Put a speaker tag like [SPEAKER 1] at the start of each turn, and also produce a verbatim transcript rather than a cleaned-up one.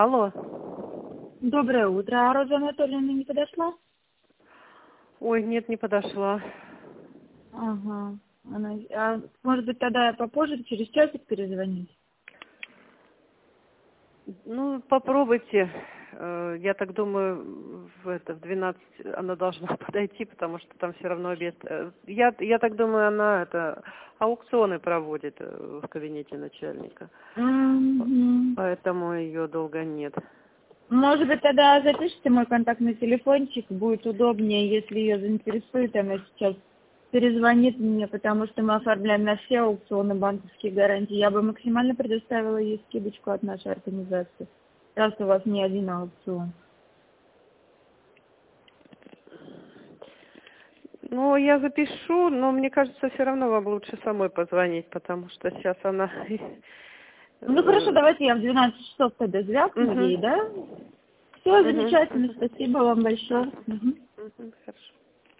[SPEAKER 1] Алло.
[SPEAKER 2] Доброе утро. А Роза Анатольевна не подошла?
[SPEAKER 1] Ой, нет, не подошла.
[SPEAKER 2] Ага. Она... А может быть, тогда попозже, через часик перезвонить?
[SPEAKER 1] Ну, попробуйте. Э, Я так думаю, в это в двенадцать она должна подойти, потому что там все равно обед. Э, Я, я так думаю, она это аукционы проводит э, в кабинете начальника.
[SPEAKER 2] Мгм.
[SPEAKER 1] Поэтому ее долго нет.
[SPEAKER 2] Может быть, тогда запишите мой контактный телефончик, будет удобнее, если ее заинтересует, она сейчас перезвонит мне, потому что мы оформляем на все аукционы банковские гарантии. Я бы максимально предоставила ей скидочку от нашей организации, раз у вас не один аукцион.
[SPEAKER 1] Ну, я запишу, но мне кажется, все равно вам лучше самой позвонить, потому что сейчас она...
[SPEAKER 2] Ну хорошо,
[SPEAKER 1] э,
[SPEAKER 2] давайте я в двенадцать часов тогда звякну
[SPEAKER 1] Мгм.
[SPEAKER 2] ей, да? Все
[SPEAKER 1] Мгм.
[SPEAKER 2] замечательно,
[SPEAKER 1] Мгм.
[SPEAKER 2] спасибо вам большое. Мгм.
[SPEAKER 1] Мгм. Хорошо.